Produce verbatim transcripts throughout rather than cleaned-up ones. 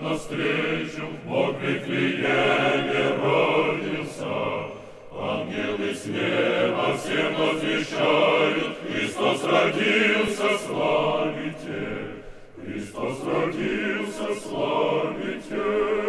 навстречу, Бог в Вифлееме родился. Ангелы с неба всем возвещают, Христос родился, славите! Христос родился, славите!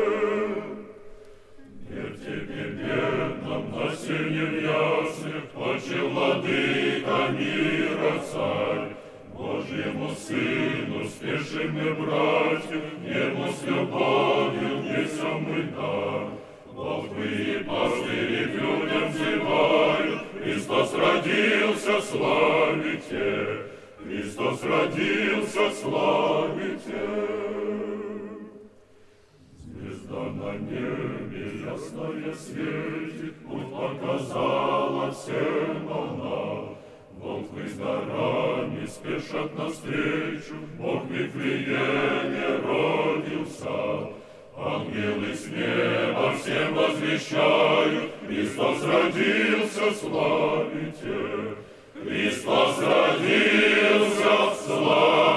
Мир тебе, бедным, на сене в яслях, почил владыка мира царь. Божьему Сыну спешим мы, братья, Ему с любовью несем мы дар. Волхвы и пастыри к людям взывают, Христос родился, славите! Христос родился, славите! Звезда на небе ясная светит, Путь показала всем она. Волхвы с дарами спешат навстречу, Бог в Вифлееме родился. Ангелы с неба всем возвещают, Христос родился, славите! Христос родился, славите!